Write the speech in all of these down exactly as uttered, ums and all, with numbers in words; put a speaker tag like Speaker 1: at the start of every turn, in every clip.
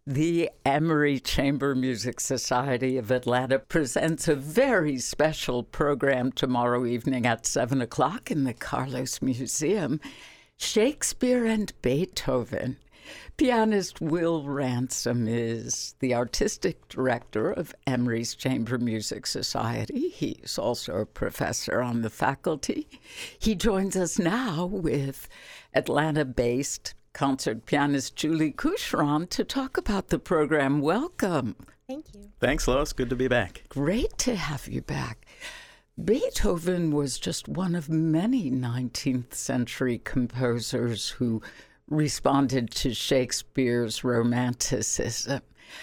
Speaker 1: The Emory Chamber Music Society of Atlanta presents a very special program tomorrow evening at seven o'clock in the Carlos Museum, Shakespeare and Beethoven. Pianist Will Ransom is the artistic director of Emory's Chamber Music Society. He's also a professor on the faculty. He joins us now with Atlanta-based concert pianist Julie Coucheron to talk about the program. Welcome.
Speaker 2: Thank you.
Speaker 3: Thanks, Lois. Good to be back.
Speaker 1: Great to have you back. Beethoven was just one of many nineteenth century composers who responded to Shakespeare's Romanticism.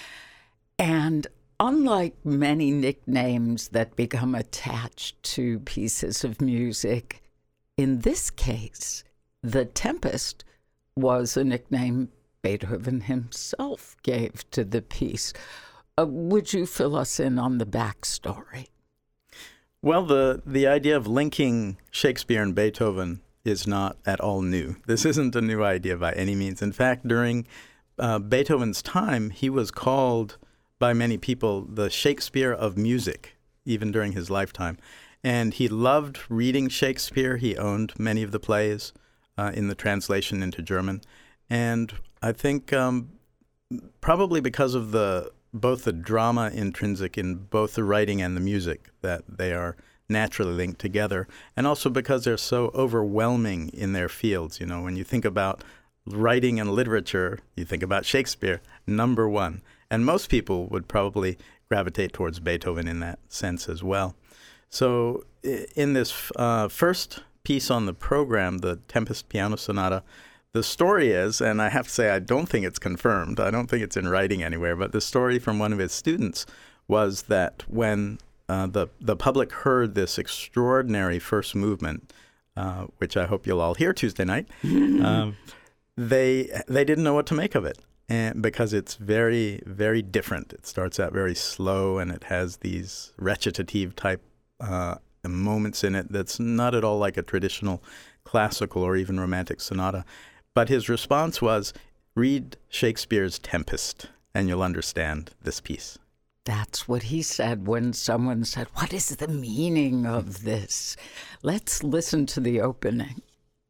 Speaker 1: And unlike many nicknames that become attached to pieces of music, in this case, The Tempest was a nickname Beethoven himself gave to the piece. Uh, would you fill us in on the backstory?
Speaker 3: Well, the, the idea of linking Shakespeare and Beethoven is not at all new. This isn't a new idea by any means. In fact, during uh, Beethoven's time, he was called by many people the Shakespeare of music, even during his lifetime. And he loved reading Shakespeare. He owned many of the plays Uh, in the translation into German. And I think um, probably because of the both the drama intrinsic in both the writing and the music, that they are naturally linked together, and also because they're so overwhelming in their fields. You know, when you think about writing and literature, you think about Shakespeare, number one. And most people would probably gravitate towards Beethoven in that sense as well. So in this uh, first piece on the program, the Tempest Piano Sonata, the story is, and I have to say I don't think it's confirmed, I don't think it's in writing anywhere, but the story from one of his students was that when uh, the, the public heard this extraordinary first movement, uh, which I hope you'll all hear Tuesday night, um, they they didn't know what to make of it, and because it's very, very different. It starts out very slow, and it has these recitative type uh moments in it that's not at all like a traditional classical or even romantic sonata. But his response was, read Shakespeare's Tempest and you'll understand this piece.
Speaker 1: That's what he said when someone said, what is the meaning of this? Let's listen to the opening.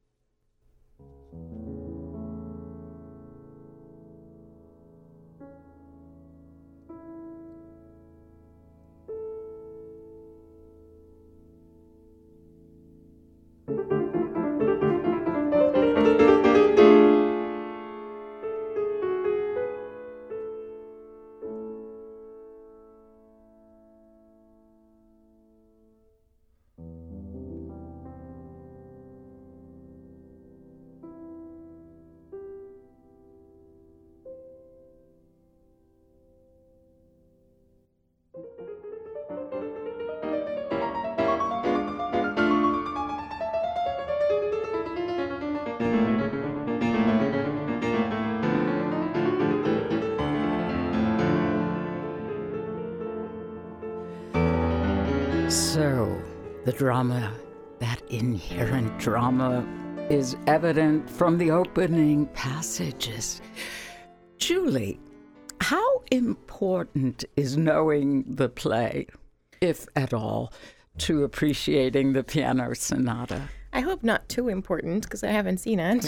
Speaker 1: So, the drama, that inherent drama, is evident from the opening passages. Julie, how important is knowing the play, if at all, to appreciating the piano sonata?
Speaker 2: I hope not too important, because I haven't seen it.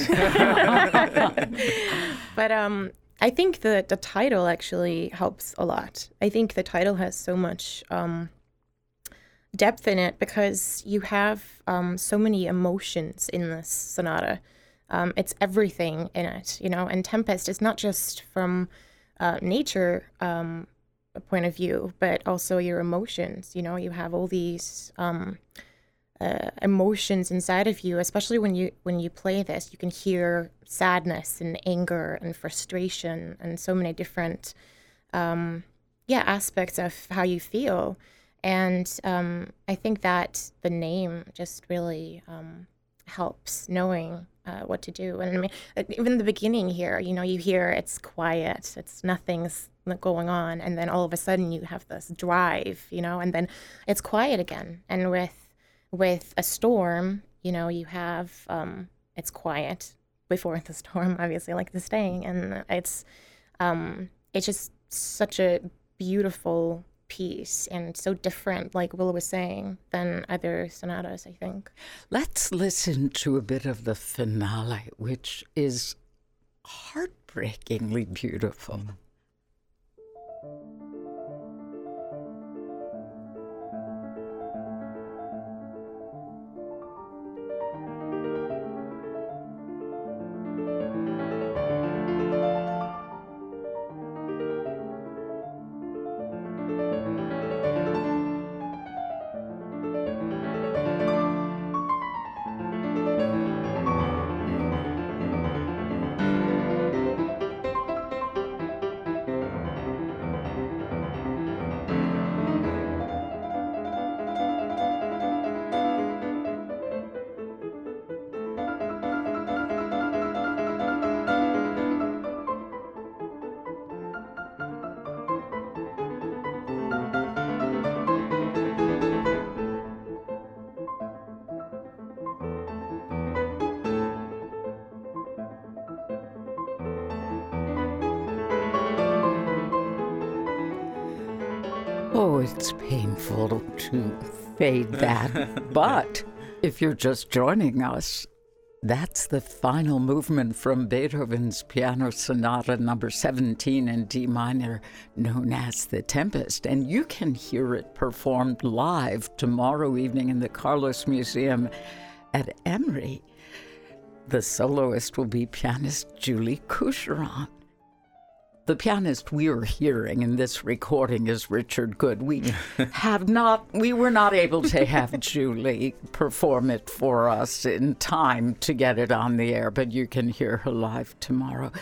Speaker 2: But um, I think that the title actually helps a lot. I think the title has so much um, depth in it because you have um, so many emotions in this sonata. Um, it's everything in it, you know, and Tempest is not just from uh, nature um, point of view, but also your emotions. You know, you have all these um, uh, emotions inside of you, especially when you when you play this. You can hear sadness and anger and frustration and so many different um, yeah aspects of how you feel. And um, I think that the name just really um, helps knowing uh, what to do. And I mean, even the beginning here, you know, you hear it's quiet, it's nothing's going on, and then all of a sudden you have this drive, you know, and then it's quiet again. And with with a storm, you know, you have um, it's quiet before the storm, obviously, like the saying, and it's um, it's just such a beautiful piece and so different, like Will was saying, than other sonatas, I think.
Speaker 1: Let's listen to a bit of the finale, which is heartbreakingly beautiful. Oh, it's painful to fade that. But if you're just joining us, that's the final movement from Beethoven's Piano Sonata number seventeen in D minor, known as The Tempest. And you can hear it performed live tomorrow evening in the Carlos Museum at Emory. The soloist will be pianist Julie Coucheron. The pianist we are hearing in this recording is Richard Good. We have not, we were not able to have Julie perform it for us in time to get it on the air, but you can hear her live tomorrow.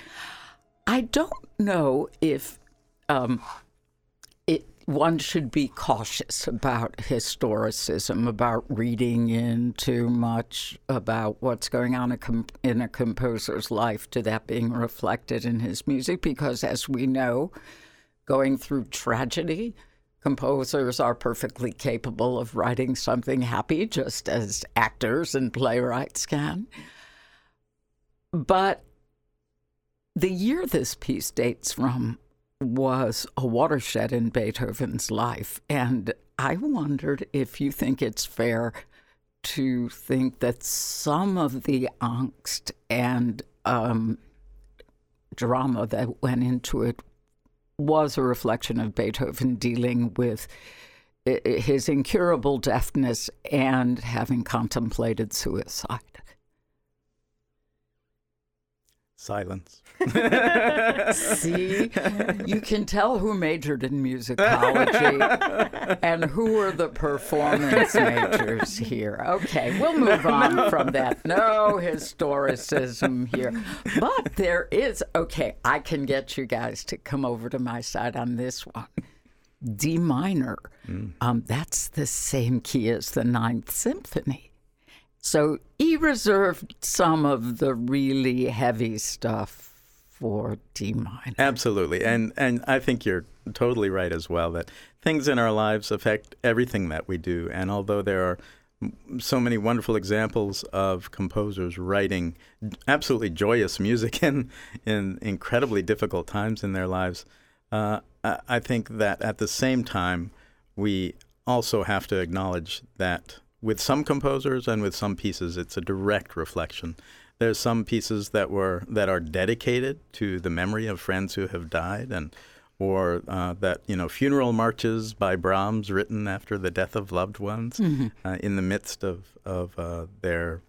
Speaker 1: I don't know if um, it one should be cautious about historicism, about reading in too much about what's going on in a composer's life to that being reflected in his music, because as we know, going through tragedy, composers are perfectly capable of writing something happy, just as actors and playwrights can. But the year this piece dates from was a watershed in Beethoven's life, and I wondered if you think it's fair to think that some of the angst and um, drama that went into it was a reflection of Beethoven dealing with his incurable deafness and having contemplated suicide.
Speaker 3: Silence.
Speaker 1: See, you can tell who majored in musicology and who are the performance majors here. Okay, we'll move on from that. No historicism here. But there is, okay, I can get you guys to come over to my side on this one. D minor, mm. um, that's the same key as the Ninth Symphony. So he reserved some of the really heavy stuff for D minor.
Speaker 3: Absolutely. And and I think you're totally right as well, that things in our lives affect everything that we do. And although there are so many wonderful examples of composers writing absolutely joyous music in, in incredibly difficult times in their lives, uh, I, I think that at the same time, we also have to acknowledge that with some composers and with some pieces, it's a direct reflection. There's some pieces that were that are dedicated to the memory of friends who have died, and or uh, that, you know, funeral marches by Brahms written after the death of loved ones, mm-hmm. uh, in the midst of of uh, their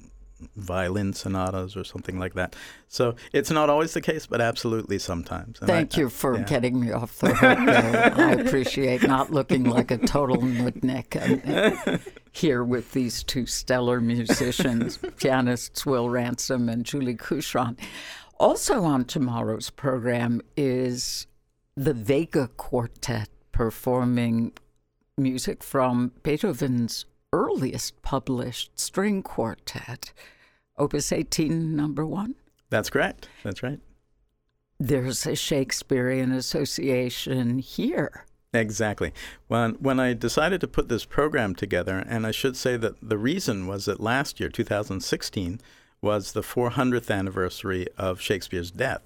Speaker 3: violin sonatas or something like that. So it's not always the case, but absolutely sometimes. And
Speaker 1: Thank
Speaker 3: I,
Speaker 1: you for
Speaker 3: yeah.
Speaker 1: getting me off the hook there. I appreciate not looking like a total nudnik and, here with these two stellar musicians, pianists Will Ransom and Julie Coucheron. Also on tomorrow's program is the Vega Quartet performing music from Beethoven's earliest published string quartet, Opus eighteen, number one?
Speaker 3: That's correct. That's right.
Speaker 1: There's a Shakespearean association here.
Speaker 3: Exactly. When when I decided to put this program together, and I should say that the reason was that last year, two thousand sixteen, was the four hundredth anniversary of Shakespeare's death.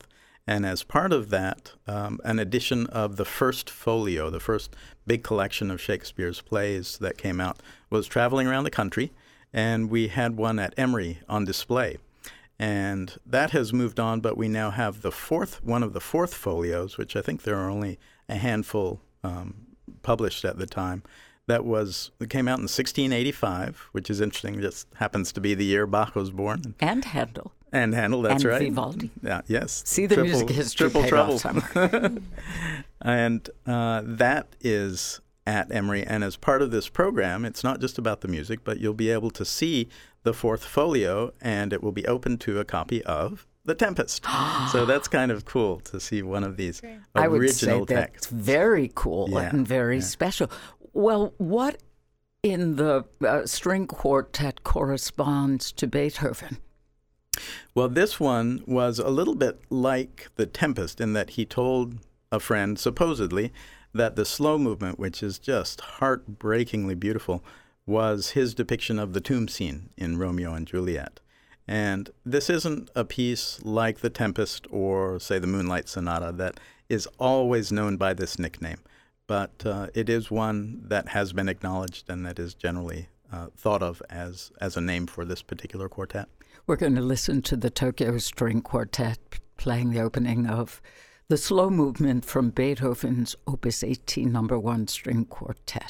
Speaker 3: And as part of that, um, an edition of the first folio, the first big collection of Shakespeare's plays that came out, was traveling around the country, and we had one at Emory on display. And that has moved on, but we now have the fourth, one of the fourth folios, which I think there are only a handful um, published at the time. That was it came out in sixteen eighty-five, which is interesting. Just happens to be the year Bach was born.
Speaker 1: And Handel.
Speaker 3: And Handel, that's
Speaker 1: and
Speaker 3: right.
Speaker 1: And Vivaldi.
Speaker 3: Yeah, yes.
Speaker 1: See the
Speaker 3: triple,
Speaker 1: music history
Speaker 3: triple
Speaker 1: paid
Speaker 3: trouble.
Speaker 1: off somewhere.
Speaker 3: And uh, that is at Emory. And as part of this program, it's not just about the music, but you'll be able to see the fourth folio, and it will be open to a copy of The Tempest. So that's kind of cool to see one of these original
Speaker 1: I would say
Speaker 3: texts.
Speaker 1: That's very cool
Speaker 3: Yeah,
Speaker 1: and very
Speaker 3: yeah.
Speaker 1: special. Well, what in the uh, string quartet corresponds to Beethoven?
Speaker 3: Well, this one was a little bit like The Tempest in that he told a friend, supposedly, that the slow movement, which is just heartbreakingly beautiful, was his depiction of the tomb scene in Romeo and Juliet. And this isn't a piece like The Tempest or, say, the Moonlight Sonata that is always known by this nickname. But uh, it is one that has been acknowledged and that is generally uh, thought of as, as a name for this particular quartet.
Speaker 1: We're going to listen to the Tokyo String Quartet playing the opening of the slow movement from Beethoven's Opus eighteen, number one string quartet.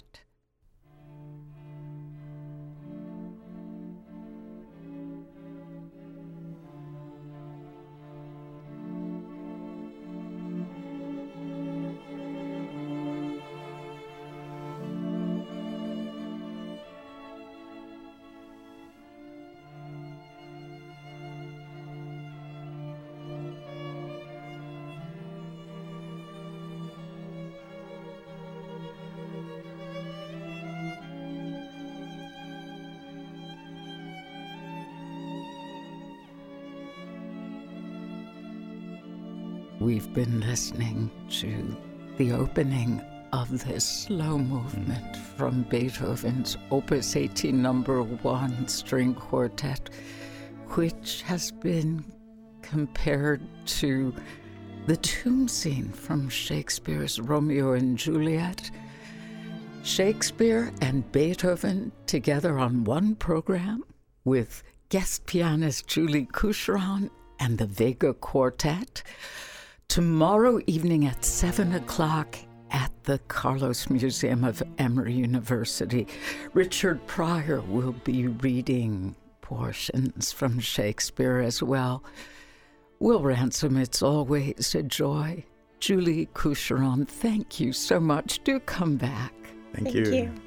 Speaker 1: We've been listening to the opening of this slow movement mm. from Beethoven's Opus eighteen, number one string quartet, which has been compared to the tomb scene from Shakespeare's Romeo and Juliet. Shakespeare and Beethoven together on one program with guest pianist Julie Coucheron and the Vega Quartet. Tomorrow evening at seven o'clock at the Carlos Museum of Emory University, Richard Pryor will be reading portions from Shakespeare as well. Will Ransom, it's always a joy. Julie Coucheron, thank you so much. Do come back.
Speaker 3: Thank,
Speaker 2: Thank
Speaker 3: you.
Speaker 2: you.